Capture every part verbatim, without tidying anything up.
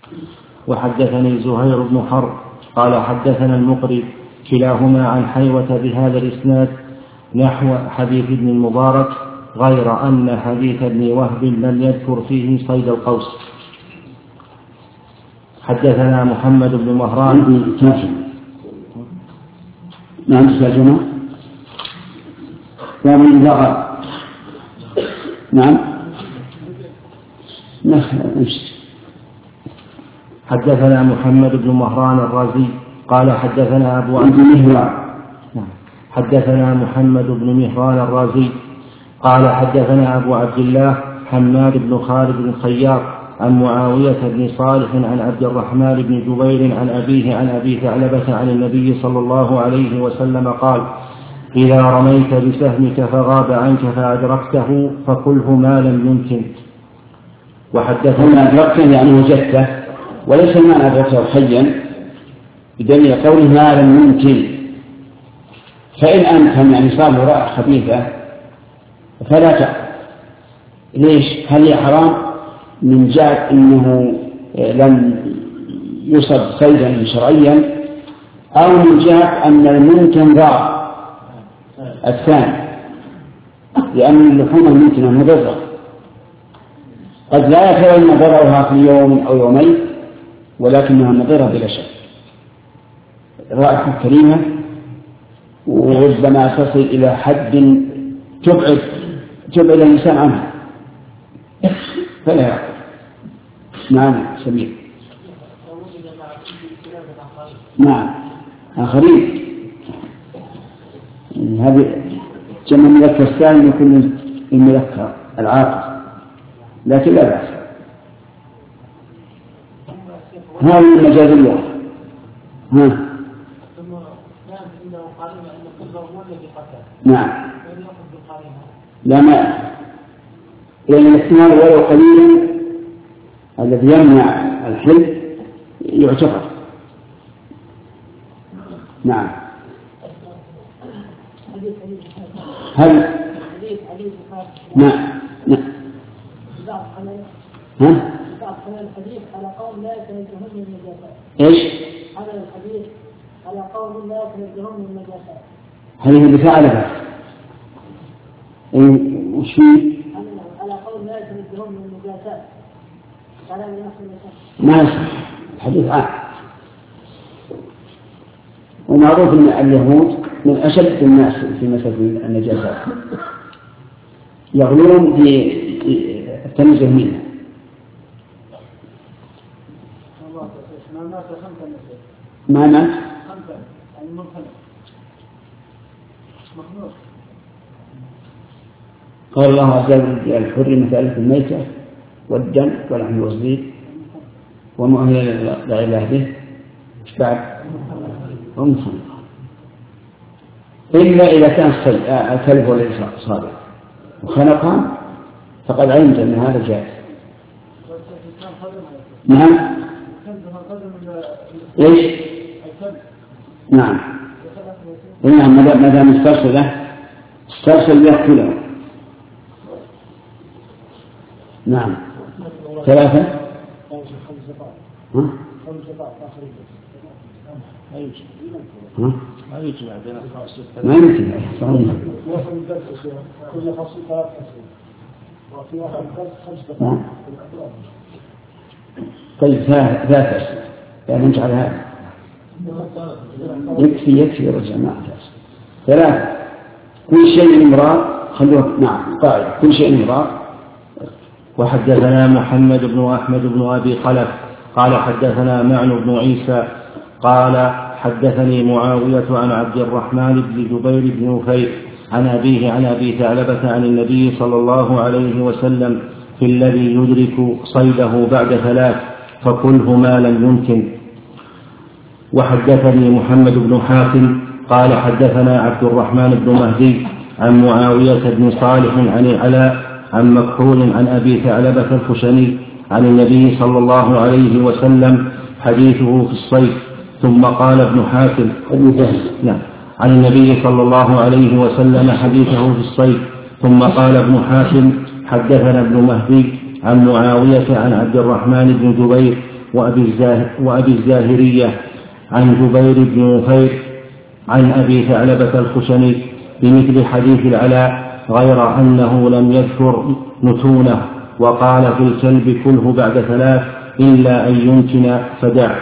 وحدثني زهير بن حرب قال حدثنا المقري كلاهما عن حيوة بهذا الإسناد نحو حديث ابن المبارك غير أن حديث ابن وهب لم يذكر فيه صيد القوس. حدثنا محمد بن مهران. نعم تسجلنا ومن ذغر. نعم نمشي. حدثنا محمد بن مهران الرازي قال حدثنا أبو عبد حدثنا محمد بن مهران الرازي قال حدثنا أبو عبد الله حماد بن خالد بن خياط عن معاوية بن صالح عن عبد الرحمن بن جبير عن أبيه عن أبي ثعلبة عن النبي صلى الله عليه وسلم قال إذا رميت بسهمك فغاب عنك فأدركته فكله ما لم يمكن. وحدثنا أدركته يعني وجدته، وليس المعنى أدركته حيا بدليل قوله ما لم يمكن، فإن أمكن يعني صار رائحة خبيثة فلا تأكل. ليش؟ هل هي حرام من جهة أنه لم يصب صيدا شرعيا، أو من جهة أن الممكن ضار الثاني، لأن اللحوم الممكنة مضرة قد لا يتولى ضررها في يوم أو يومين ولكنها مضرة بلا شك. رائحة كريمة وربما تصل إلى حد تبعد تبعد الإنسان عنها فلا يأكل. نعم سمير. نعم آخرين هذه جمع المذكر السالم يكون المذكر العاقل، لكن لا بأس. هذه المجاز اللغة. ها نعم لا ما لأن الاحتمال ولو قليلا الذي يمنع الحل يعتبر. نعم هل نعم نعم ها الحديث على قول لا يتنزهون من النجاسات. ايش؟ هذا الحديث على قول لا يتنزهون من النجاسات. هذه بفعلها. وش فيه؟ على قول لا يتنزهون من النجاسات. كلام الناس ما يصح الحديث عام. ومعروف ان اليهود من اشد الناس في مسألة النجاسات، يغلون في التنزه منها. ما مات قال الله عز وجل الحر مسألة الميتة والدم ولحم الوزير ومؤهل لغير الله به بعد ومصنع إلا إذا كان الكلب والذي صابع وخنقا فقد علمت أن هذا جائز. نعم إيش؟ نعم نعم ما دام استرسل له استرسل يأكله. نعم ثلاثة ها؟ ها؟ ما يجمع بين الخاص ما يمكن صحيح. كل فصل ثلاث فصل وفي واحد خمس دقائق. طيب ثلاث أسئلة يعني نجعل هذا يكفي يكفي رجع معه ثلاثة. كل شيء امرأة خلوه. نعم قاعدة كل شيء امرأة. وحدثنا محمد بن أحمد بن أبي خلف قال حدثنا معن بن عيسى قال حدثني معاوية عن عبد الرحمن بن جبير بن نفير عن أبيه عن أبي ثعلبة عن النبي صلى الله عليه وسلم في الذي يدرك صيده بعد ثلاث فكله ما لم يمكن. وحدثني محمد بن حاتم قال حدثنا عبد الرحمن بن مهدي عن معاوية بن صالح عن العلاء عن مكحول عن أبي ثعلبة الخشني عن النبي صلى الله عليه وسلم حديثه في الصيد. ثم قال ابن حاتم نعم عن النبي صلى الله عليه وسلم حديثه في الصيد. ثم قال ابن حاتم حدثنا ابن مهدي عن معاوية عن عبد الرحمن بن جبير وأبي الزاهرية عن جبير بن نفير عن أبي ثعلبة الخشني بمثل حديث العلاء غير أنه لم يذكر نتونه، وقال في الكلب كله بعد ثلاث إلا أن يمكن فدع.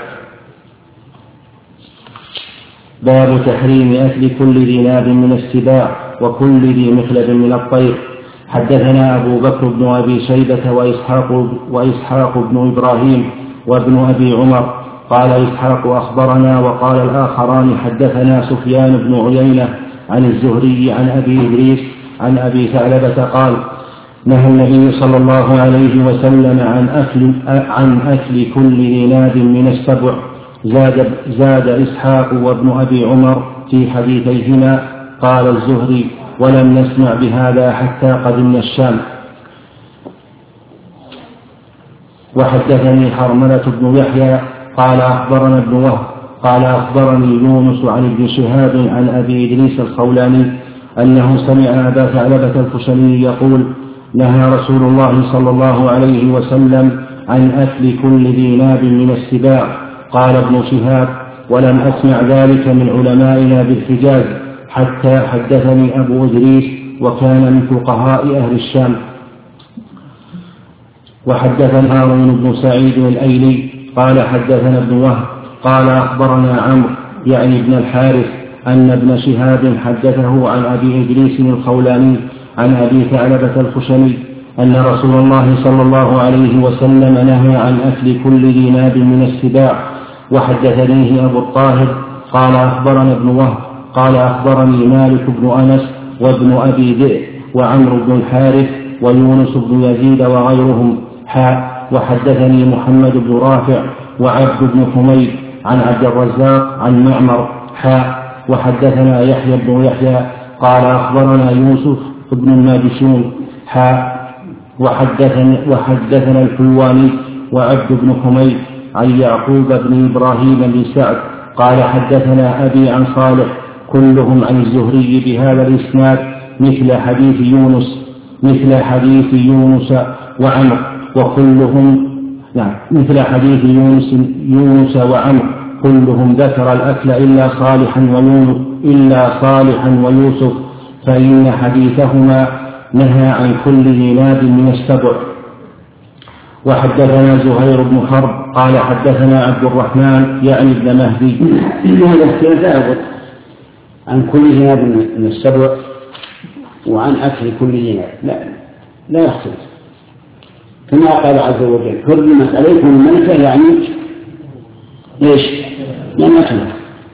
باب تحريم أكل كل ذي ناب من السباع وكل ذي مخلب من الطير. حدثنا أبو بكر بن أبي شيبة وإسحاق, وإسحاق بن إبراهيم وابن أبي عمر. قال إسحاق أخبرنا، وقال الآخران حدثنا سفيان بن عيينة عن الزهري عن أبي إدريس عن أبي ثعلبة قال نهى النبي صلى الله عليه وسلم عن أكل, عن أكل كل ذي ناب من السبع. زاد, زاد إسحاق وابن أبي عمر في حديثيهما. قال الزهري ولم نسمع بهذا حتى قدمنا الشام. وحدثني حرملة بن يحيى قال أخبرنا ابن وهب قال أخبرني يونس عن ابن شهاب عن أبي إدريس الخولاني أنه سمع أبا ثعلبة الخشني يقول نهى رسول الله صلى الله عليه وسلم عن أكل كل ذي ناب من السباع. قال ابن شهاب ولم أسمع ذلك من علمائنا بالحجاز حتى حدثني أبو إدريس وكان من فقهاء أهل الشام. وحدثنا هارون بن سعيد الأيلي قال حدثنا ابن وهب قال أخبرنا عمرو يعني ابن الحارث أن ابن شهاب حدثه عن أبي إدريس الخولاني عن أبي ثعلبة الخشني أن رسول الله صلى الله عليه وسلم نهى عن أكل كل ذي ناب من السباع. وحدثنيه أبو الطاهر قال أخبرنا ابن وهب قال أخبرني مالك بن أنس وابن أبي ذئب وعمرو بن الحارث ويونس بن يزيد وغيرهم حاء. وحدثني محمد بن رافع وعبد بن حميد عن عبد الرزاق عن معمر حاء. وحدثنا يحيى بن يحيى قال أخبرنا يوسف بن الماجشون حاء. وحدثنا, وحدثنا الحلواني وعبد بن حميد عن يعقوب بن إبراهيم بن سعد قال حدثنا أبي عن صالح كلهم عن الزهري بهذا الإسناد مثل حديث يونس مثل حديث يونس وعمر وكلهم نعم مثل حديث يونس يونس وعمر كلهم ذكر الأكل إلا صالحا ويونس إلا صالحا ويوسف فإن حديثهما نهى عن كل ذي ناب من السبع. وحدثنا زهير بن حرب قال حدثنا عبد الرحمن يعني ابن مهدي هذا اختلاف لا يضر عن كل ذي ناب من السبع وعن أكل كل ذي ناب لا لا يختلف كما قال عز وجل حرمت عليكم الميتة يعني ايش؟ يعني أكلها.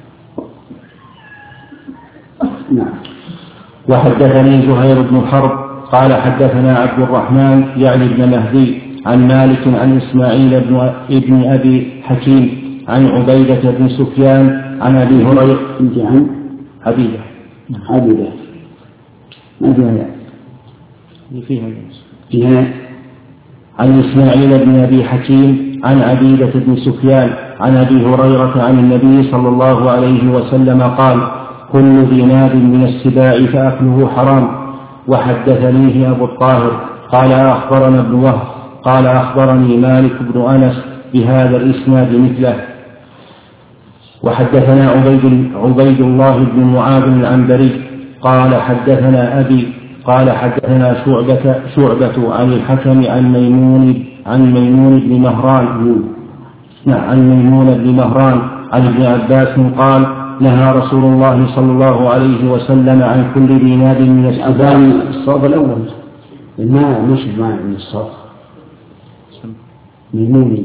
نعم. وحدثني زهير بن حرب قال حدثنا عبد الرحمن يعني ابن مهدي عن مالك عن إسماعيل بن ابن أبي حكيم عن عبيدة بن سفيان عن أبي هريرة عن عبيدة عبيدة ما فيها يعني فيها فيها عن إسماعيل بن أبي حكيم عن عبيدة بن سفيان عن أبي هريرة عن النبي صلى الله عليه وسلم قال كل ذي ناب من السباع فأكله حرام. وحدثنيه أبو الطاهر قال أخبرنا ابن وهب قال أخبرني مالك بن أنس بهذا الإسناد مثله. وحدثنا عبيد, عبيد الله بن معاذ العنبري قال حدثنا أبي قال حدثنا شعبة, شعبة عن الحكم عن ميمون عن ميمون بن مهران عن ميمون بن مهران عن ابن عباس قال نهى رسول الله صلى الله عليه وسلم عن كل ذي ناب من السباع. الصواب الأول ما مش معنى من الصواب ميموني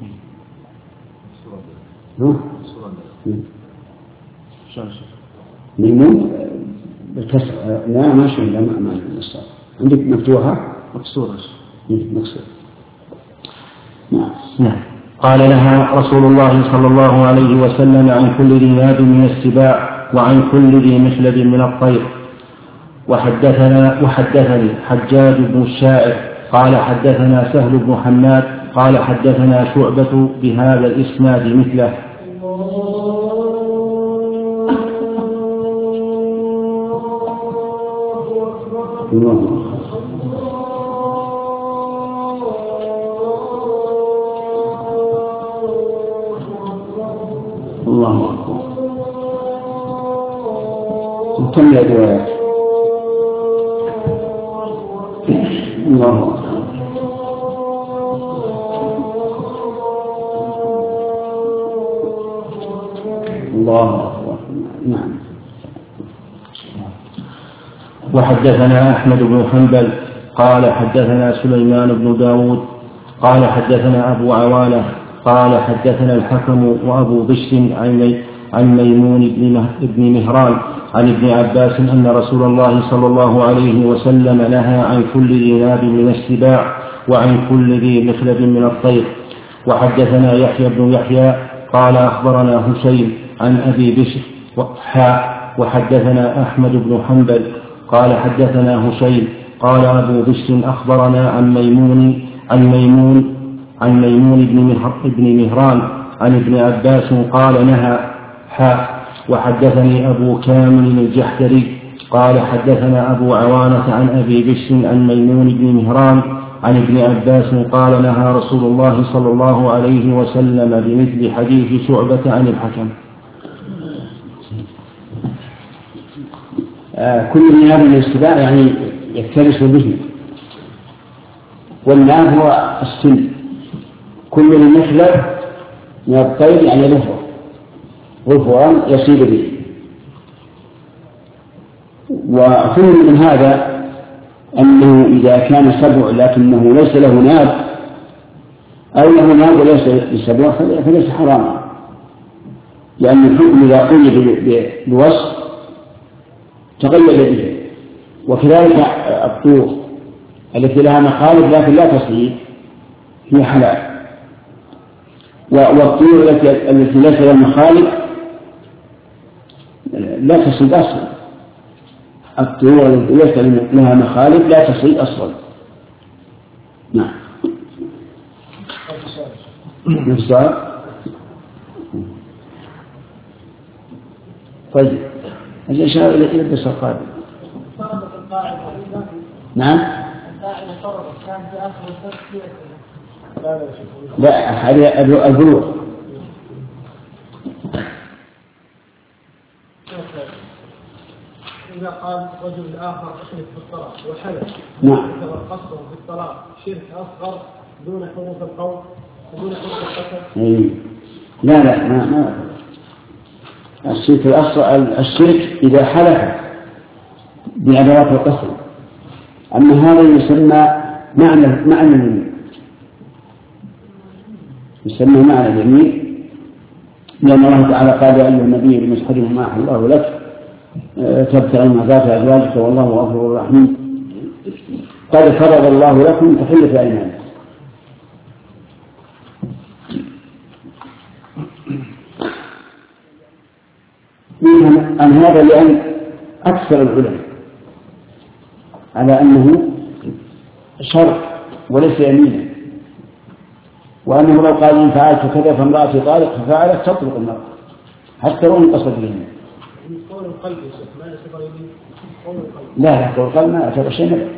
ميمون بالكسر لا ماشي لا ما معنى من الصواب عندك مفتوحة مكسورة مكسورة. نعم نعم. قال نهى رسول الله صلى الله عليه وسلم عن كل ذي ناب من السباع وعن كل ذي مخلب من الطير. وحدثنا وحدثني حجاج بن الشاعر قال حدثنا سهل بن حماد قال حدثنا شعبة بهذا الإسناد مثله. الله الله أكبر. كم يا روايات؟ الله أكبر. الله أكبر. نعم. وحدثنا أحمد بن حنبل قال حدثنا سليمان بن داود قال حدثنا أبو عوانة قال حدثنا الحكم وأبو بشر عن ميمون بن مهران عن ابن عباس أن رسول الله صلى الله عليه وسلم نهى عن كل ذي ناب من السباع وعن كل ذي مخلب من الطير. وحدثنا يحيى بن يحيى قال أخبرنا هشيم عن أبي بشر وحاء وحدثنا أحمد بن حنبل قال حدثنا هشيم قال أبو بشر أخبرنا عن ميمون عن ميمون عن ميمون بن مهران عن ابن عباس قال نهى حاء. وحدثني أبو كامل الجحدري قال حدثنا أبو عوانة عن أبي بشر عن ميمون بن مهران عن ابن عباس قال نهى رسول الله صلى الله عليه وسلم بمثل حديث شعبة عن الحكم. آه كل ناب من السباع يعني يفترس به، والناب هو السن. كل المخلب من الطير يعني له غفران يصيب به. وفهم من هذا أنه إذا كان سبع لكنه ليس له ناب أو له ناب وليس بسبع فليس حراما، لأن الحكم إذا قيد بوصف تقيد به. وكذلك الطور التي لها مخالب لكن لا تصيب هي حلال، والطيور التي ليس لها مخالب لا تصيب أصلا. الطيور التي ليس لها مخالب لا تصيب أصلا. نعم. نفسها. طيب الإشارة إلى الدرس القادم. نعم. لا هذه البلوغ. إذا قال رجل الآخر أحلف بالطلاق وحلف نعم قصده بالطلاق شرك أصغر دون حروف القول ودون حروف القسم. إيه. لا لا ما ما الشرك الأصغر الشرك إذا حلف بأدوات القسم، أما هذا يسمى معنى معنى اليمين، يسمى معنى اليمين، لأن الله تعالى قال يا أيها النبي لما تحرم ما أحل الله لك تبتغي مرضات أزواجك والله غفور رحيم قد فرض الله لكم تحلة أيمانكم. عن هذا لأن أكثر العلماء على أنه شرط وليس يمينا، وأنه لو قال إن فعلت كذا فامرأتي طالق ففعلت تطلق المرأة حتى وإن قصد اليمين. قول القلب ما يعتبر يمين؟ قول القلب لا لا قول القلب ما يعتبر شيء،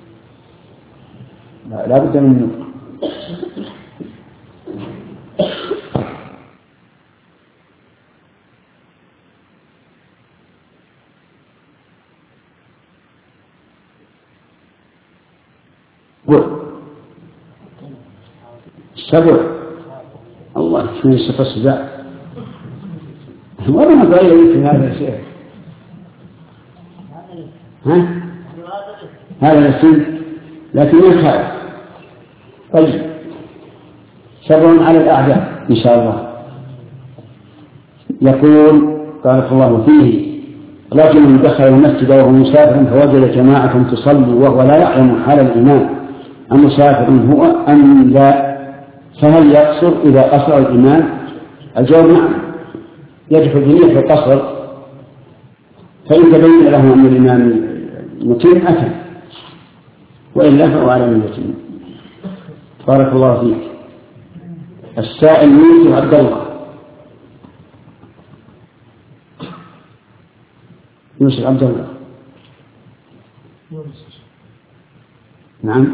لا لا بد منه. سبع الله شو يصف السبع مرة ما تغير في هذا الشيء. ها هذا السن لكن ما خالف. طيب سبع على الأعداء إن شاء الله. يقول بارك الله فيه رجل دخل المسجد وهو مسافر فوجد جماعة تصلي وهو لا يعلم حال الإمام أمسافر هو أم لا، فهل يقصر إذا قصر الإمام؟ الجواب نعم، يدخل جميع في القصر، فإن تبين له أن الإمام متم أتم، وإلا فهو على نيته. بارك الله فيك. السائل يوسف عبد الله. يوسف عبد الله. نعم.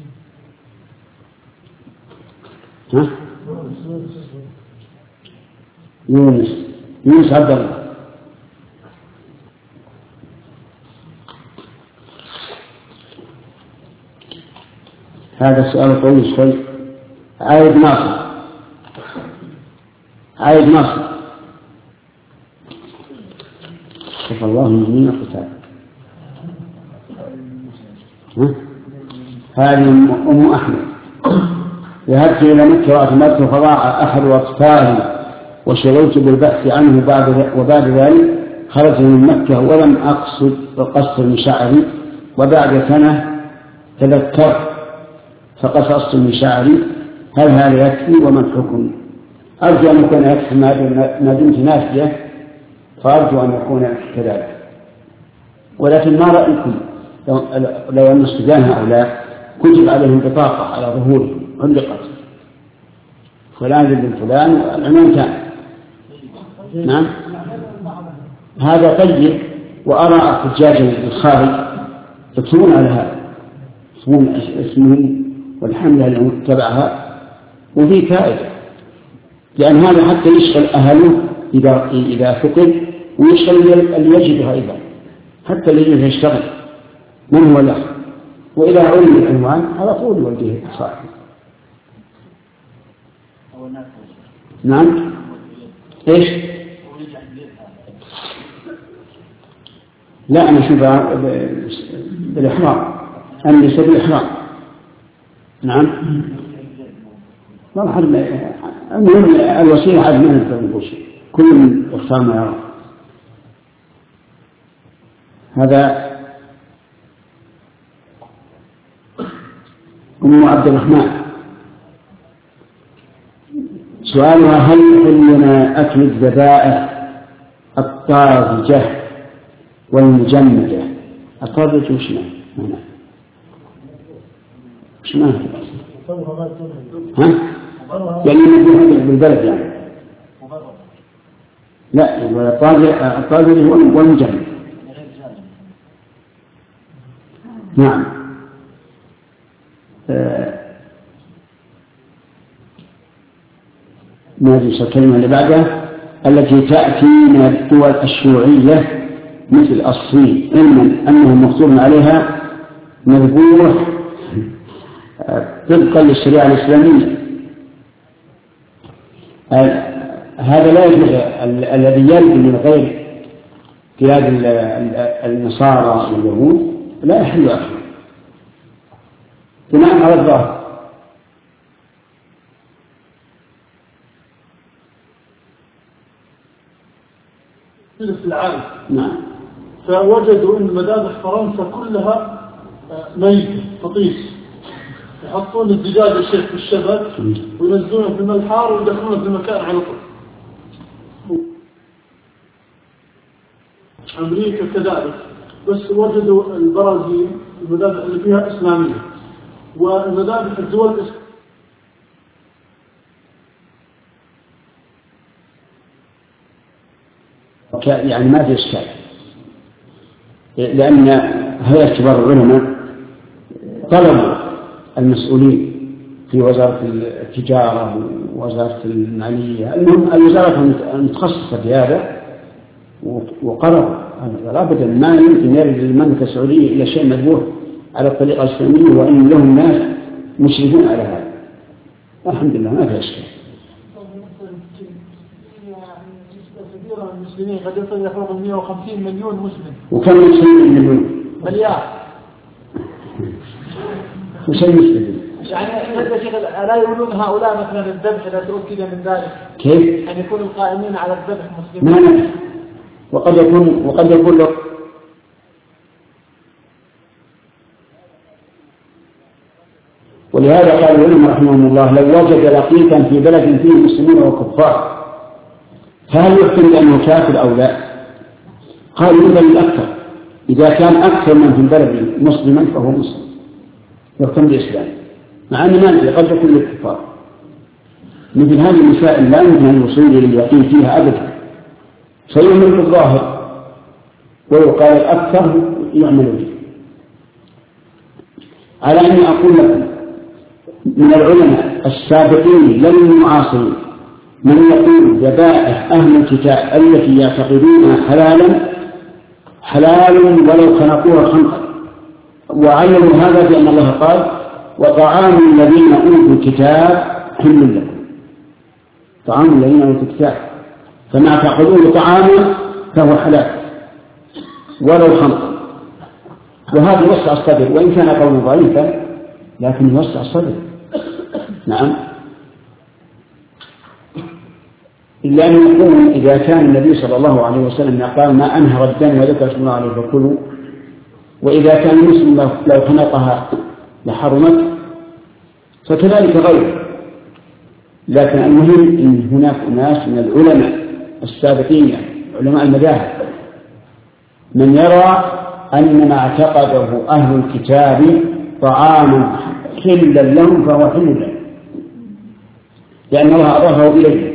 ها؟ يونس يونس عبد الله. هذا السؤال طويل شوي. عايد ناصر عايد ناصر شوف الله من مين القتال. هذه أم أحمد. ذهبت إلى مكة وأتمرت فضاع أحد أطفالي وشغلت بالبحث عنه بعد وبعد ذلك خرجت من مكة ولم أقصد قصر من شعري وبعد سنة تذكرت فقصصت من شعري. هل هذا يكفي وما الحكم؟ أرجو أن يكون يكفي ما دمت ناسية فأرجو أن يكون كذلك. ولكن ما رأيكم لو أن استدانها أو لا كتب عليهم بطاقة على ظهورهم علقت فلان بن فلان والعنوان كان. نعم هذا طيب. وأرى الحجاج الخارج يكتبون على هذا يكتبون اسمهم والحملة اللي تبعها وفي فائدة لأن هذا حتى يشغل أهله إذا إذا فقد ويشغل اللي يجدها أيضا حتى اللي يشتغل من هو له. وإذا علم العنوان على طول يوديه صاحبه. نعم إيش؟ لا أنا شوف بالإحرام أنا ليس بالإحرام. نعم المهم الوسيلة عاد ما نقول شيء كل من يختار ما يرى. هذا أم عبد الرحمن سؤالها هل يحلنا أكل الذبائح الطازجة والمجمدة؟ الطازجة وش معنى؟ وش معنى؟ ها؟ يعني مثل بالبلد يعني لا الطازجة والمجمد. نعم ما هذه الكلمة اللي بعدها التي تأتي من الدول الشيوعية مثل الصين علما أنه مقصود عليها مذبوح طبقا للشريعة الإسلامية. هذا لا يجوز. الذي يرد من غير بلاد النصارى واليهود لا يحل أكله بناء على الظاهر. في العالم نعم فوجدوا أن مذابح فرنسا كلها ميتة تطيش يحطون الدجاج الشيخ في الشبك وينزلونه في الملحار ويدخلونه في المكان على طول. أمريكا كذلك بس وجدوا البرازيل المذابح اللي فيها إسلامية والمذابح الدول الإسلامية يعني ما في إشكال لأن هيئة كبار العلماء طلبوا المسؤولين في وزارة التجارة ووزارة المالية المهم الوزارة المتخصصة في هذا وقرروا أبدا ما يمكن يرد المملكة السعودية إلى شيء مذبوح على الطريقة الإسلامية وإن لهم ناس مشرفون على هذا. الحمد لله ما في إشكال. المسلمين قد يصل إلى فوق مئة وخمسين مليون مسلم. وكم مسلم مليون؟ مليار. وش المسلمين؟ يعني هذا شيء لا يقولون هؤلاء مثلا الذبح لا تؤكد من ذلك. كيف؟ أن يكون القائمين على الذبح مسلمين. ما نعرف. وقد يكون وقد يكون له ولهذا قال العلماء رحمهم الله لو وجد لقيطا في بلد فيه مسلمين وكفار فهل يحتمل أنه كافر أو لا؟ قالوا إذا الأكثر إذا كان أكثر من في البلد مسلما فهو مسلم يحكم بالإسلام مع أن ما قد يكون للكفار. مثل هذه المسائل لا يمكن أن يصير لليقين فيها أبدا فيؤمن بالظاهر ويقال الأكثر يعمل به. على أن أقول لكم من العلماء السابقين للمعاصرين من يقول ذبائح أهل الكتاب التي يعتقدونها حلالا حلال ولو خلقوها خنقا، وعلموا هذا بأن الله قال وطعام الذين أوتوا الكتاب حل لكم، طعام الذين أوتوا الكتاب، فما تعقدون طعاما فهو حلال ولو خنقا. وهذا يوسع الصدر، وإن كان قولا ضعيفا لكن يوسع الصدر. نعم. إلا أن يقول إذا كان النبي صلى الله عليه وسلم قال ما أنهر الدم وذكر اسم الله عليه فكلوا، وإذا كان المسلم لو خنقها لحرمت، فكذلك غيره. لكن المهم أن هناك أناس من العلماء السابقين علماء المذاهب من يرى أن ما اعتقده أهل الكتاب طعاما حلا لهم فهو حل لهم، لأن الله أضافه إليه،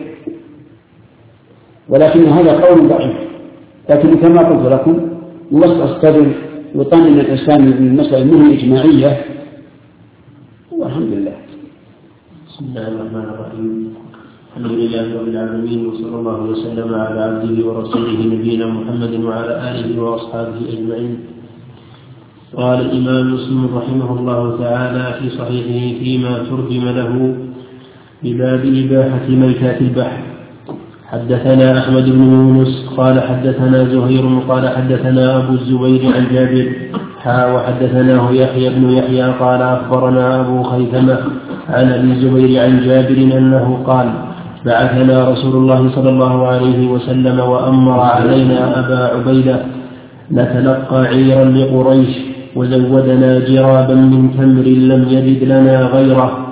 ولكن هذا قول ضعيف. لكن كما قلت لكم يوسع الصدر يطمن الإنسان بالمسألة منه إجماعية، والحمد لله. بسم الله الرحمن الرحيم. الحمد لله رب العالمين، وصلى الله وسلم على عبده ورسوله نبينا محمد وعلى آله وأصحابه أجمعين. قال الإمام مسلم رحمه الله تعالى في صحيحه فيما ترجم له بباب إباحة ميتات البحر: حدثنا أحمد بن يونس قال حدثنا زهير قال حدثنا أبو الزبير عن جابر حا وحدثناه يحيى بن يحيى قال أخبرنا أبو خيثمة عن أبي الزبير عن جابر أنه قال: بعثنا رسول الله صلى الله عليه وسلم وأمر علينا أبا عبيدة نتلقى عيرا لقريش وزودنا جرابا من تمر لم يجد لنا غيره،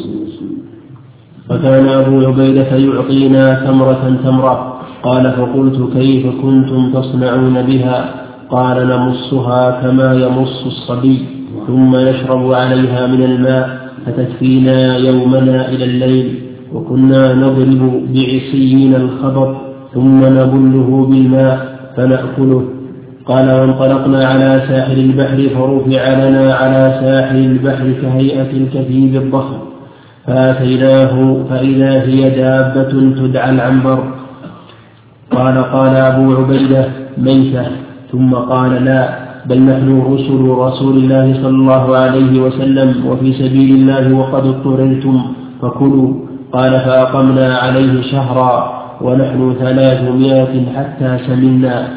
فكان أبو عبيدة يعطينا تمرة تمرة. قال: فقلت: كيف كنتم تصنعون بها؟ قال: نمصها كما يمص الصبي ثم نشرب عليها من الماء فتكفينا يومنا إلى الليل، وكنا نضرب بعصينا الخبط ثم نبله بالماء فنأكله. قال: وانطلقنا على ساحل البحر فرفع لنا على ساحل البحر كهيئة الكثيب الضخم، فآتيناه فإذا هي دابة تدعى العنبر. قال: قال أبو عبيدة: ميتة. ثم قال: لا، بل نحن رسل رسول الله صلى الله عليه وسلم وفي سبيل الله وقد اضطررتم فكلوا. قال: فأقمنا عليه شهرا ونحن ثلاثمائة حتى سمنا.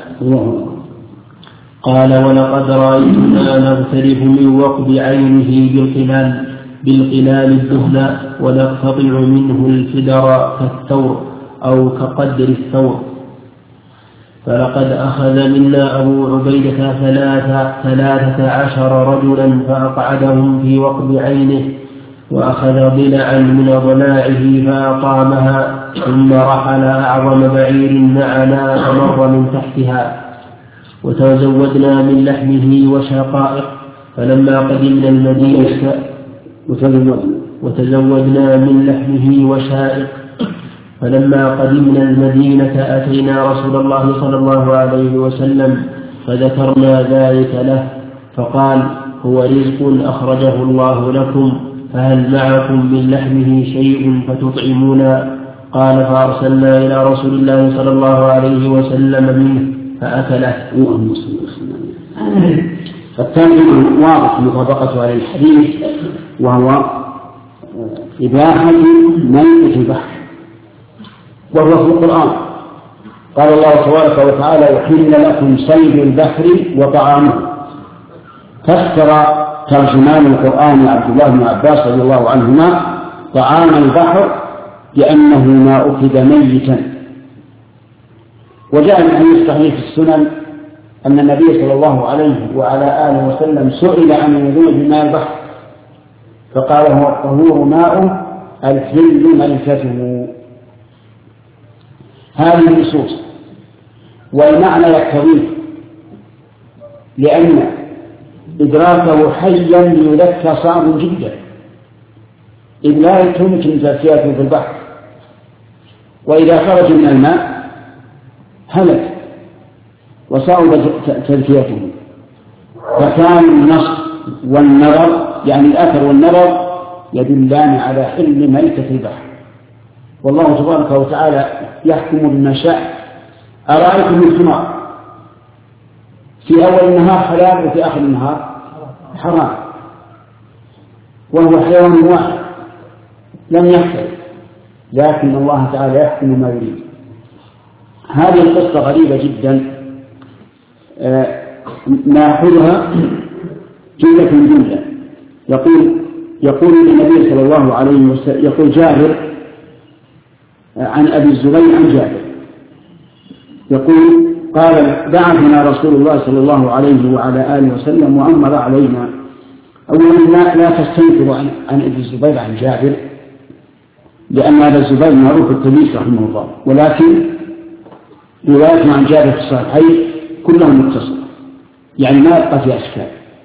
قال: ولقد رأيتنا نغترف من وقب عينه بالقلال بالقلال الدهن ونقتطع منه الفدر كالثور أو كقدر الثور. فلقد أخذ منا أبو عبيدة ثلاثة, ثلاثة عشر رجلا فأقعدهم في وقب عينه، وأخذ ضلعا من ضلاعه فأقامها، ثم رحل أعظم بعير معنا فمر من تحتها، وتزودنا من لحمه وشقائق. فلما قدمنا المدينة وتزودنا من لحمه وشائق فلما قدمنا المدينة أتينا رسول الله صلى الله عليه وسلم فذكرنا ذلك له، فقال: هو رزق أخرجه الله لكم، فهل معكم من لحمه شيء فتطعمونا؟ قال: فأرسلنا إلى رسول الله صلى الله عليه وسلم منه فأكله. فالثاني واضح مطابقته على الحديث، وهو إباحة ميتة البحر، وهو في القرآن. قال الله تبارك وتعالى: وحل لكم صيد البحر وطعامه. فسر ترجمان القرآن عبد الله بن عباس رضي الله عنهما طعام البحر لأنه ما أخذ ميتا. وجاء من حديث صحيح في السنن أن النبي صلى الله عليه وعلى آله وسلم سئل عن الوضوء بماء البحر فقال: هو الطهور ماء الحل ميتته. هذه النصوص والمعنى يقتضيه، لأن إدراكه حيا ليذكى صعب جدا، إذ لا يمكن تزكيته في البحر، وإذا خرج من الماء هلك وصعب تزكيته. فكان النص والنظر، يعني الأثر والنظر، يدلان على حل ميتة البحر. والله تبارك وتعالى يحكم بما شاء. أرأيتم الحمار في أول النهار حلال وفي آخر النهار حرام، وهو حيوان واحد لم يختلف، لكن الله تعالى يحكم ما يريد. هذه القصة غريبة جدا، نأخذها جملة جملة. يقول يقول النبي صلى الله عليه وسلم، يقول جابر عن أبي الزبير عن جابر يقول قال بعثنا رسول الله صلى الله عليه وعلى آله وسلم وأمر علينا. أولا لا, لا تستنكروا عن, عن أبي الزبير عن جابر، لأن هذا الزبير معروف التلميذ رحمه الله، ولكن روايته عن جابر في الصحيحين كلهم متصلة، يعني ما يبقى في أشكال،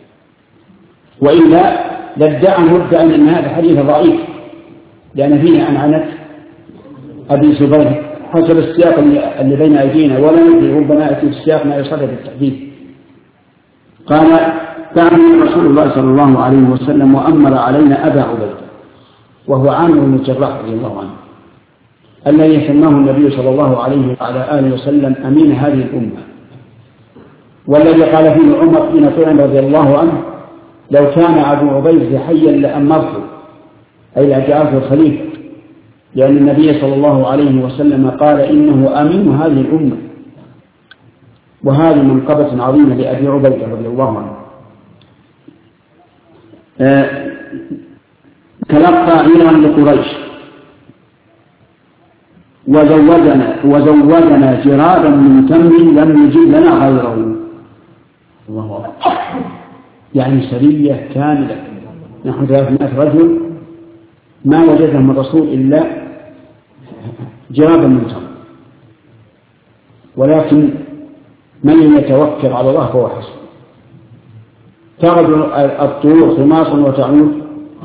وإلا لادعى مدعي أن هذا حديث ضعيف، لأن فيه عنعنة أبي الزبير حسب السياق اللي بين أيدينا، ولا ندري ربما يأتي السياق ما يصدر بالتحديد. قال بعثنا رسول الله صلى الله عليه وسلم وأمر علينا أبا عبيدة، وهو عامر بن الجراح رضي الله عنه، الذي سماه النبي صلى الله عليه وعلى آله وسلم أمين هذه الأمة، والذي قال فيه عمر بن طعم رضي الله عنه لو كان أبو عبيدة حيا لأمرته، أي لجعلته الخليفة، لأن النبي صلى الله عليه وسلم قال إنه أمين هذه الأمة، وهذه منقبة عظيمة لأبي عبيدة رضي الله عنه. أه تلقى عيرا لقريش وزودنا وزودنا جرابا من تمر لم يجد لنا غيره. الله أكبر، يعني سرية كاملة نحو ثلاثمائة رجل ما وجدهم الرسول إلا جرابا من تمر، ولكن من يتوكل على الله فهو حسن. تغدو الطيور خماصا وتعود،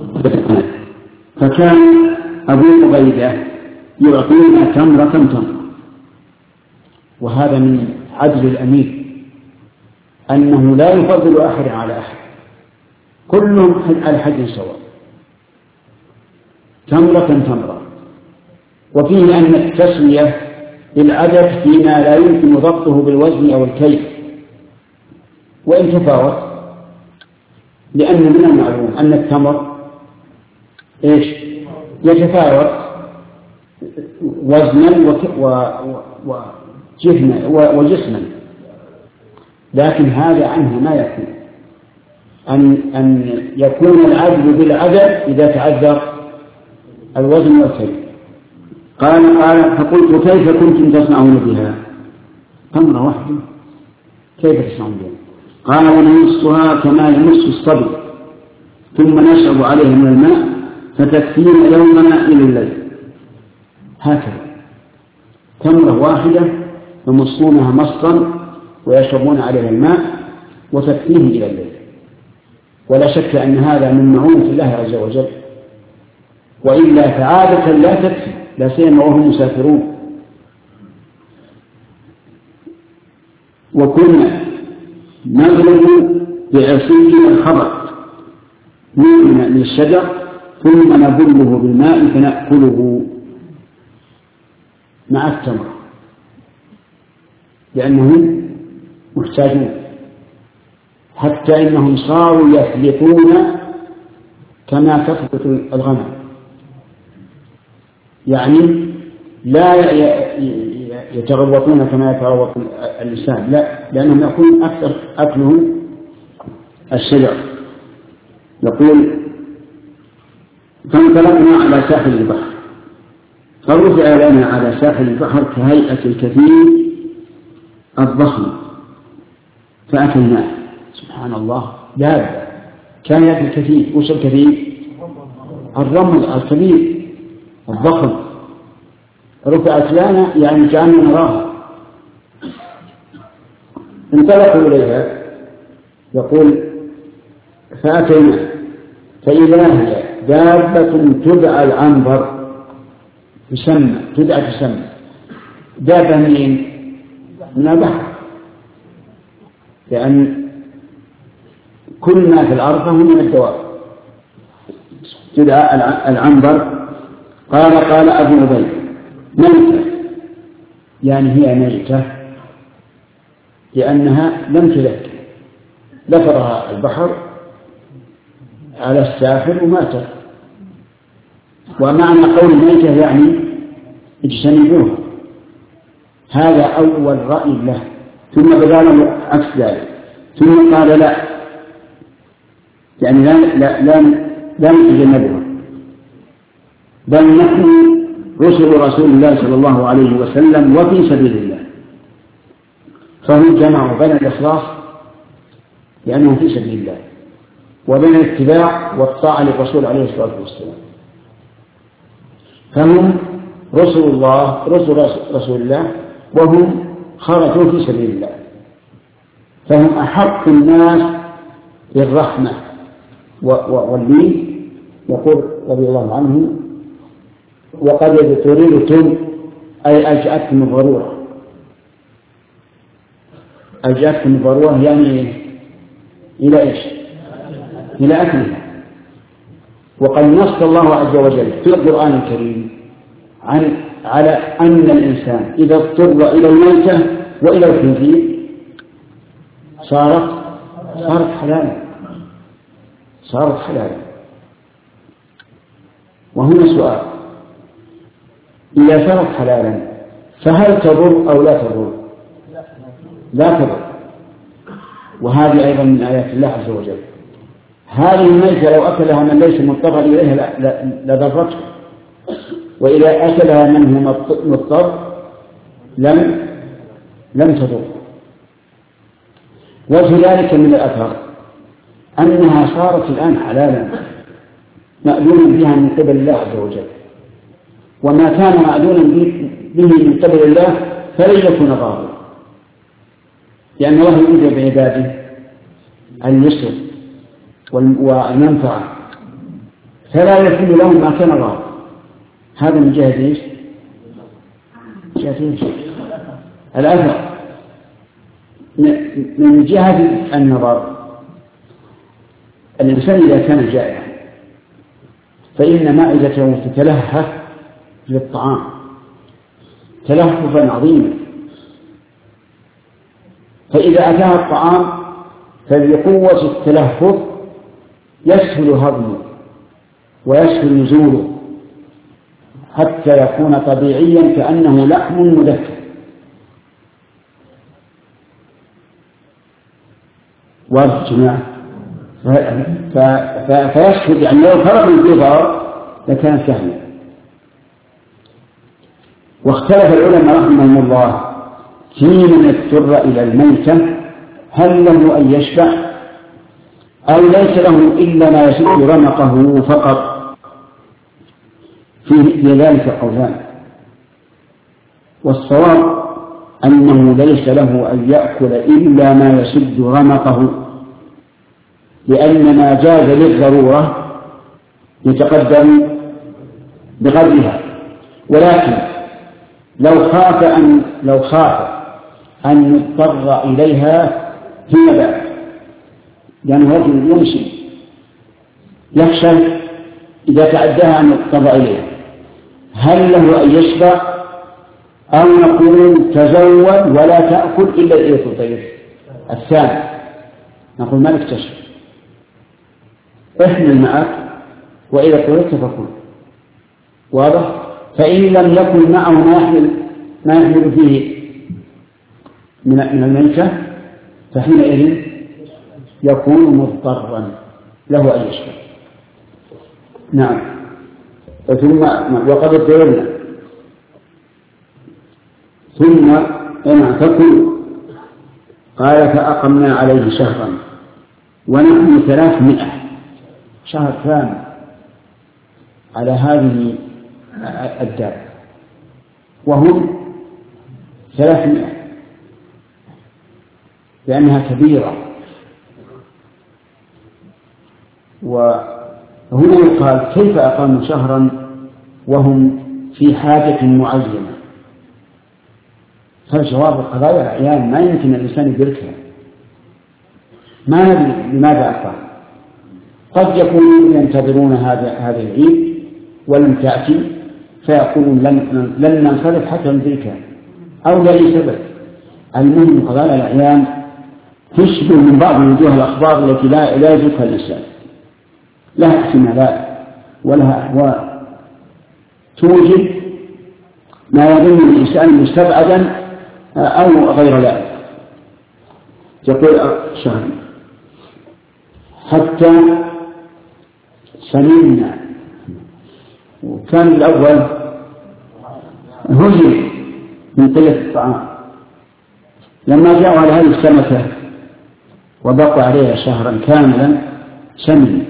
فكان أبو عبيدة يعطينا تمرة تمرة، وهذا من عدل الأمير أنه لا يفضل أحد على أحد، كلهم على حد سواء، تمرة تمرة. وفيه أن التسوية للعدد فيما لا يمكن ضبطه بالوزن أو الكيل وإن تفاوت، لأن من المعلوم أن التمر إيش يتفاوت وزنا وجسما وجسما، لكن هذا عنه ما يكون أن أن يكون العدل بالعدد إذا تعذر الوزن والكيل. قال قال فقلت كيف كنتم تصنعون بها؟ تمرة واحدة كيف تصنعون بها؟ قال ونمصها كما يمص الصبي ثم نشرب عليه من الماء فتكفينا يومنا إلى الليل. هكذا تمرة واحدة يمصونها مصا ويشربون عليها الماء وتكفيه إلى الليل. ولا شك أن هذا من معونة الله عز وجل، وإلا فعادة لا تكفي، لا سيما وهم مسافرون. وكنا نضرب بعصينا الخبط من الشجر ثم نبله بالماء فنأكله مع التمر، لأنهم محتاجون، حتى إنهم صاروا يفلقون كما تفلق الغنم، يعني لا يتغوطون كما يتغوط الإنسان، لا، لأنهم يكون أكثر أكلهم الشجر. يقول فانطلقنا على ساحل البحر فرفع لنا على ساحل البحر كهيئة الكثير الضخم فأكلناه. سبحان الله، دابة كان يأكل الكثير. وش الكثير؟ الرمل الكبير الضخم، رفعت لنا يعني كأننا نراها. انطلقوا إليها، يقول فأتينا فإذا هي دابة تدعى العنبر، تسمى تدعى تسمى دابة من من البحر، لأن كل ما في الأرض هو من الدواب، تدعى العنبر. قال قال أبو عبيدة ميتة يعني هي ميتة لأنها لم تذكر، لفظها البحر على الساحل وماتت. ومعنى قول ميتة يعني اجتنبوها. هذا أول رأي له، ثم بيان عكس ذلك، ثم قال لا، يعني لا لا لا, لا نتجنبها، بل نحن رسل رسول الله صلى الله عليه وسلم وفي سبيل الله. فهم جمعوا بين الإخلاص لأنهم في سبيل الله وبين الاتباع والطاعة للرسول عليه الصلاة والسلام. فهم رسل الله رسل رسول الله وهم خرجوا في سبيل الله، فهم أحق الناس بالرحمة واللين. يقول رضي الله عنه: وقد اضطررتم أي أجأتكم الضرورة. أجأتكم الضرورة يعني إلى إيش؟ إلى أكلها. وقد نص الله عز وجل في القرآن الكريم عن على أن الإنسان إذا اضطر إلى الميتة وإلى الخنزير صارت صارت حلالا صارت حلالا. وهنا سؤال: إذا صارت حلالا فهل تضر أو لا تضر؟ لا تضر. وهذه أيضا من آيات الله عز وجل. هذه الميتة لو أكلها من ليس مضطرا إليها لضرته، وإذا أكلها من هو مضطر لم لم تضر. وفي ذلك من الأثر أنها صارت الآن حلالا مأذون بها من قبل الله عز وجل، وما كان مأذونا به من قبل الله فلن يكون ضارا، لأن الله يريد بعباده اليسر والمنفعة، فلا يكون لهم ما كان ضارا. هذا من جهة ايش؟ جهة ايش؟ الأثر. من جهة النظر، الإنسان إذا كان جائعا فإن معدته تتلهف للطعام تلهفا عظيما، فإذا أتاها الطعام فبقوة التلهف يسهل هضمه ويسهل نزوله حتى يكون طبيعيا كأنه لحم مدكر. واضح جماعة؟ فيسهل، يعني لو فرق الجبار لكان سهلا. واختلف العلماء رحمهم الله في من اضطر إلى الميتة هل له أن يشبع أو ليس له إلا ما يسد رمقه فقط. في ذلك قولان، والصواب أنه ليس له أن يأكل إلا ما يسد رمقه، لأن ما جاز للضرورة يتقدم بقدرها. ولكن لو خاف أن لو خاف أن يضطر إليها فيما بعد، يعني رجل يمشي يخشى إذا تعداها أن يضطر إليها، هل له أن يشبع أو نقول تزود ولا تأكل إلا الإيط الطير الثاني؟ نقول ما لك تشبع، احمل معك وإذا قلت فكل. واضح؟ فإن لم يكن معه ما يحمل ما يحمل فيه من الميتة فحينئذ يكون مضطرا له أن يشبع. نعم. ثم وقد اضطررنا ثم إن اعتقوا قال فأقمنا عليه شهرا ونحن ثلاثمائة شهر كامل على هذه الدار، وهم ثلاثمائة لأنها كبيرة. وهنا يقال كيف أقاموا شهرا وهم في حاجة معينة؟ فالجواب قضايا الأعيان ما يمكن الإنسان يدركها، ما ندري لماذا أقام. قد يكونوا ينتظرون هذا هذا العيد ولم تأتي، فيقولون لن, لن ننصرف حتى ندركها أو لأي سبب. المهم قضايا الأعيان تشبه من بعض وجوه الأخبار التي لا لا يدركها الإنسان، لها احتمالات ولها أحوال توجد ما يظن الإنسان مستبعدا أو غير ذلك. يقول شهر حتى سمعنا، وكان الأول هجر من قلة الطعام، لما جاءوا على هذه السمكة وبقوا عليها شهرا كاملا سمن.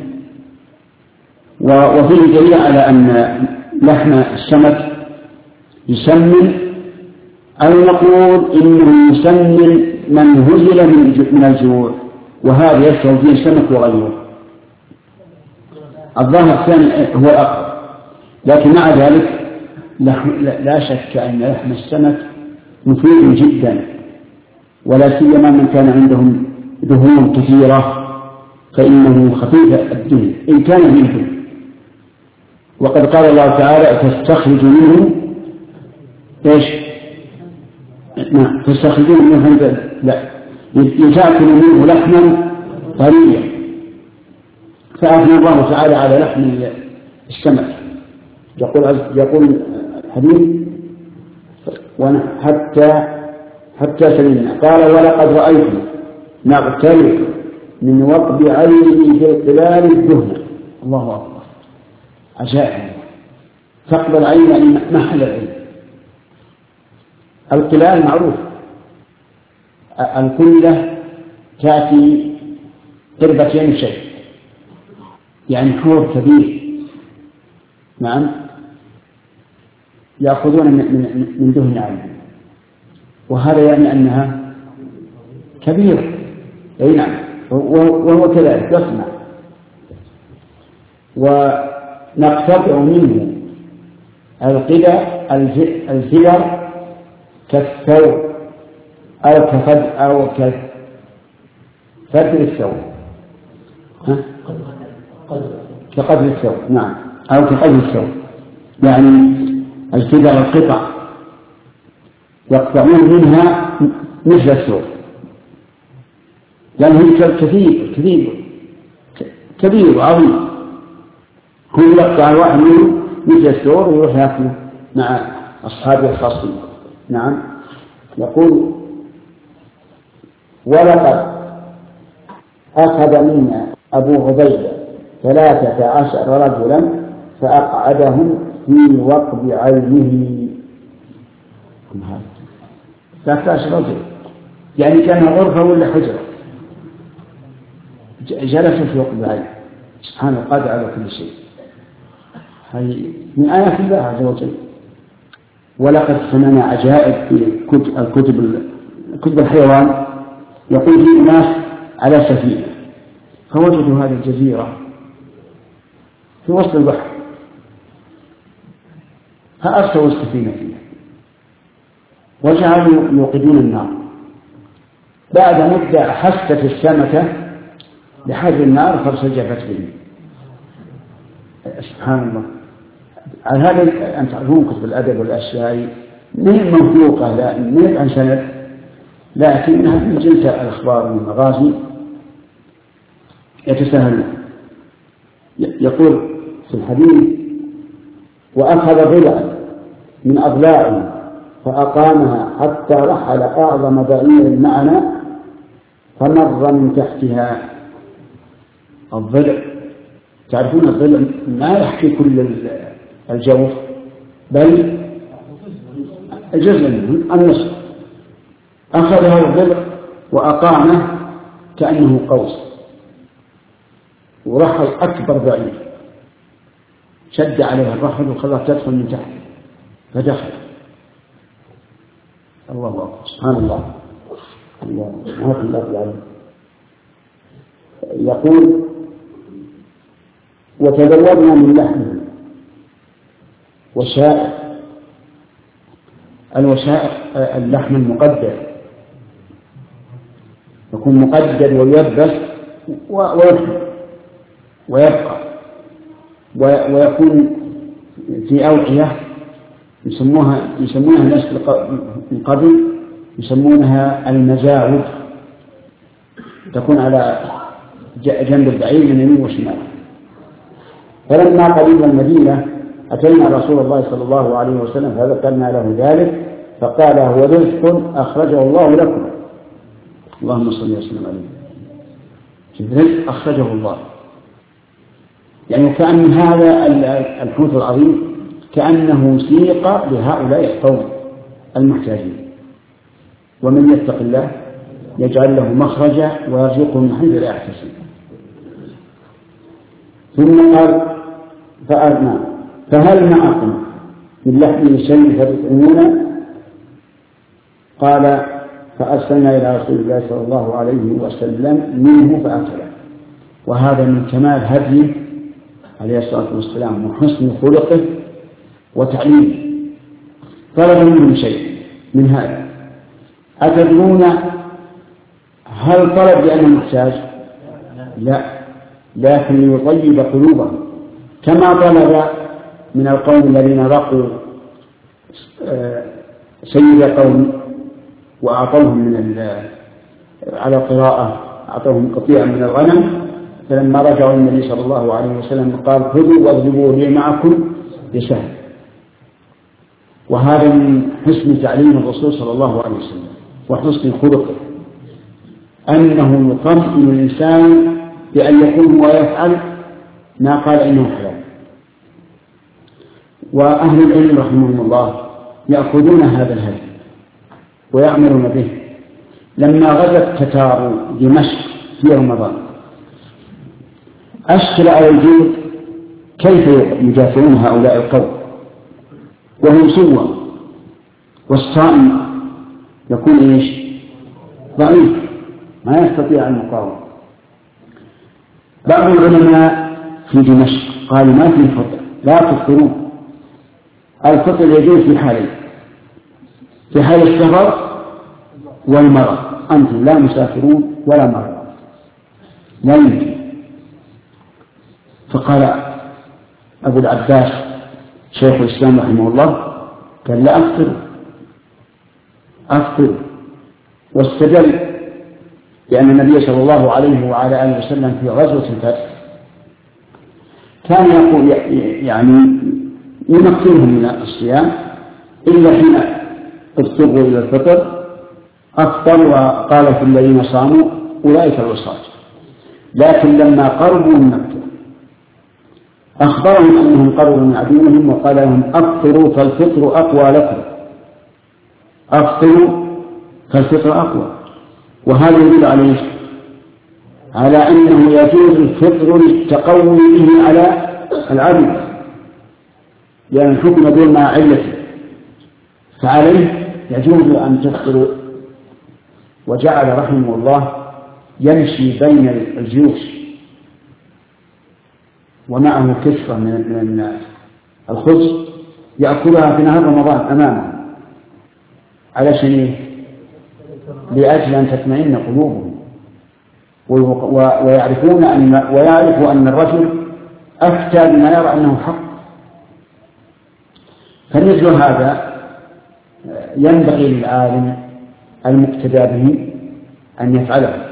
وفيه دليل على أن لحم السمك يسمن، أو نقول إنه يسمن من هزل من الجوع، وهذا يشعر فيه السمك وغيره. الظاهر الثاني هو الأقرب، لكن مع ذلك لا شك أن لحم السمك مفيد جدا، ولا سيما من كان عندهم دهون كثيرة فإنه خفيف الدهن إن كان منه. وقد قال الله تعالى تستخرج منه إيش؟ نعم تستخرجون منه لا يتأكل منه لحما طريا، فأثنى الله تعالى على لحم السمك. يقول يقول الحديث حتى حتى سمعنا. قال ولقد رأيت نغترف من وقب عينه في القلال الدهن. الله أكبر، عجائب. تقبل عين يعني محل العين. القلال معروف، الكلة تأتي قربتين شيء، يعني حور كبير. نعم يأخذون من, من دهن عين، وهذا يعني أنها كبيرة. أي نعم، وهو كذلك يصنع. ونقتطع منه القدى الفلر كالثوب أو كفد أو كفدر الثوب، كقدر الثوب. نعم، أو كقدر الثوب، يعني الفلر القطع يقطعون منها مثل الثوب، لأنه يعني كثير كثير كبير وعظيم. كل يقطع واحد منه مثل الثور ويروح يأكله مع أصحابه الخاصين. نعم. يقول ولقد أخذ منا أبو عبيدة ثلاثة عشر رجلا فأقعدهم في وقب عينه. ثلاثة عشر رجل يعني كان غرفة ولا حجرة، جلسوا في وقب عينه. سبحانه قادر على كل شيء، هذه من آيات الله عز وجل. ولقد سمعنا عجائب في الكتب كتب الحيوان. يقول في ناس على سفينة فوجدوا هذه الجزيرة في وسط البحر، فأرسلوا السفينة فيها وجعلوا يوقدون النار. بعد مدة حست السمكة بحجر النار فارتجفت به. سبحان الله. على هذا أن تعرفون كتب الأدب والأشياء من موثوقة، لا من عن سند، لكنها من جنس الأخبار والمغازي يتساهلون. يقول في الحديث وأخذ ضلعا من أضلاعه فأقامها حتى رحل أعظم بعير معنا فمر من تحتها. الضلع تعرفون الضلع ما يحكي كل الجوف بل جزء منه النصف. أخذ هذا الضلع وأقامه كأنه قوس ورحل أكبر بعير، شد عليها الرحل وخلاها تدخل من تحت فدخل. الله أكبر. سبحان الله. الله الله. يقول وتزودنا من لحمه وشائع. الوشائع اللحم المقدر يكون مقدر ويبس ويبقى ويكون في أوعية يسموها يسمونها الناس من قبل يسمونها المزاود، تكون على جنب البعير من يمين وشمال. فلما قدمنا المدينة أتينا رسول الله صلى الله عليه وسلم فذكرنا له ذلك فقال هو رزق أخرجه الله لكم. اللهم صل وسلم عليه. رزق أخرجه الله، يعني كأن هذا الحوت العظيم كأنه سيق لهؤلاء القوم المحتاجين. ومن يتق الله يجعل له مخرجا ويرزقه من حيث لا يحتسب. ثم قال فأرنا فهل معكم من لحم شيء فتطعمون؟ قال فأرسلنا إلى رسول الله صلى الله عليه وسلم منه فأكله. وهذا من كمال هديه عليه الصلاة والسلام وحسن خلقه وتعليمه. طلب منهم شيء من هذا. أتدرون هل طلب لأنه محتاج؟ لا، لكن ليطيب قلوبهم، كما طلب من القوم الذين رقوا سيد قوم وأعطوهم من على قراءة أعطوهم قطيعا من الغنم، فلما رجعوا النبي صلى الله عليه وسلم قال خذوا واضربوا لي معكم بسهم. وهذا من حسن تعليم الرسول صلى الله عليه وسلم وحسن خلقه، أنه يطمئن الإنسان بأن يكون ويفعل ما قال إنه حلال. وأهل العلم رحمهم الله يأخذون هذا الهدي ويعملون به. لما غزت تتار دمشق في رمضان أشكل على الجند كيف يدافعون هؤلاء القوم وهم سوى، والصائم يكون إيش؟ ضعيف ما يستطيع المقاومة. بعض العلماء في دمشق قالوا ما في فطر، لا تفطرون. الفطر يجوز في حالين: في حال السفر والمرض، أنتم لا مسافرون ولا مرضى، لا يمكن. فقال أبو العباس شيخ الإسلام رحمه الله قال لا أفطر أفطر واستدل لأن النبي صلى الله عليه وعلى آله وسلم في غزوة الفتح كان يقول يعني يمكنهم من الصيام إلا حين اضطروا إلى الفطر أفطر وقال في الذين صاموا أولئك العصاة. لكن لما قربوا من مكة أخبرهم أنهم قربوا من عدوهم وقال لهم أفطروا فالفطر أقوى لكم، أفطروا فالفطر أقوى. وهذا يدل عليه على أنه يجوز الفطر للتقوي به على العدو، لأن الحكم دون مع علته، فعليه يجوز أن تفطروا. وجعل رحمه الله يمشي بين الجيوش ومعه كسرة من الخبز يأكلها في نهار رمضان أمامه على شنيه لأجل أن تطمئن قلوبهم ويعرفون أن ويعرف أن الرجل أفتى بما يرى أنه حق. فمثل هذا ينبغي للعالم المقتدى به أن يفعله.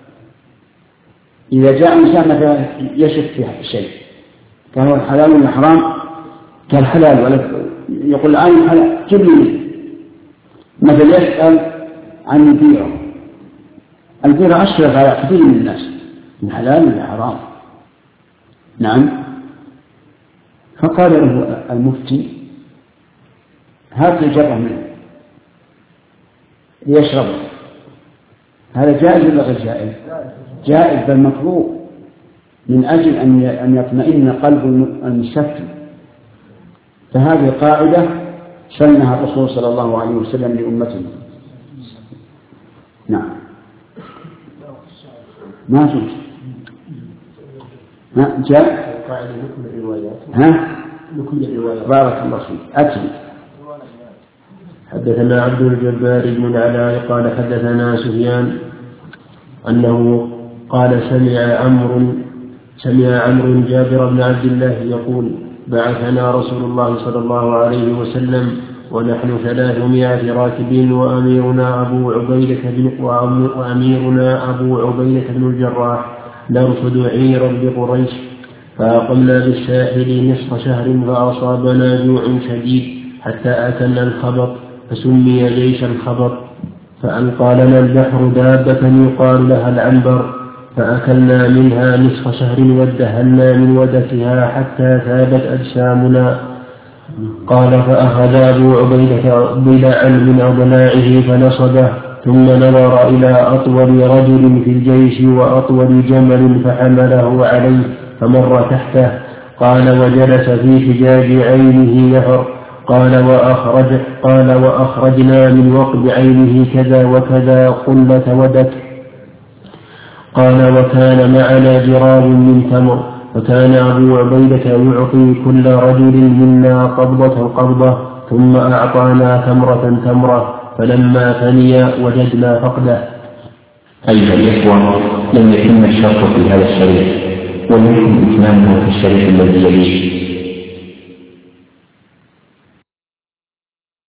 إذا جاء إنسان مثلا يشك في شيء كان هو الحلال ولا حرام كالحلال ولا يقول الآن حلال جيب لي مثلا يسأل عن البيرة، البيرة أشرف على كثير من الناس من حلال ولا حرام. نعم. فقال له المفتي هات لي جرة منه ليشربه. هذا جائز ولا غير جائز؟ جائز بل مطلوب من أجل أن يطمئن قلب المستفتي. فهذه قاعدة سنها الرسول صلى الله عليه وسلم لأمته. نعم. ما فيش ها جاء قاعدة لكل الروايات ها لكل الروايات. بارك الله فيك. أتي. حدثنا عبد الجبار بن العلاء قال حدثنا سفيان أنه قال سمع عمرو سمع عمرو جابر بن عبد الله يقول بعثنا رسول الله صلى الله عليه وسلم ونحن ثلاثمائة راكب وأميرنا أبو عبيدة بن وأميرنا أبو عبيدة بن الجراح نرصد عيرا بقريش، فأقمنا بالساحل نصف شهر فأصابنا جوع شديد حتى أكلنا الخبط فسمي جيش الخبط. فألقى لنا البحر دابة يقال لها العنبر، فأكلنا منها نصف شهر وادهنا من ودكها حتى ثابت أجسامنا. قال فأخذ أبو عبيدة ضلعا من أضلاعه فنصبه، ثم نظر إلى أطول رجل في الجيش وأطول جمل فحمله عليه فمر تحته. قال وجلس في حجاج عينه نهر. قال وأخرج قال وأخرجنا من وقب عينه كذا وكذا قلة ودك. قال وكان معنا جراب من تمر، وكان أبو عبيدة يعطي كل رجل منا قبضة قبضة، ثم أعطانا تمرة تمرة، فلما فني وجدنا فقده. أيها الإخوة، لم يتم الشرط في هذا الشريط، ومنكم إتمامه في الشريط الذي يليه.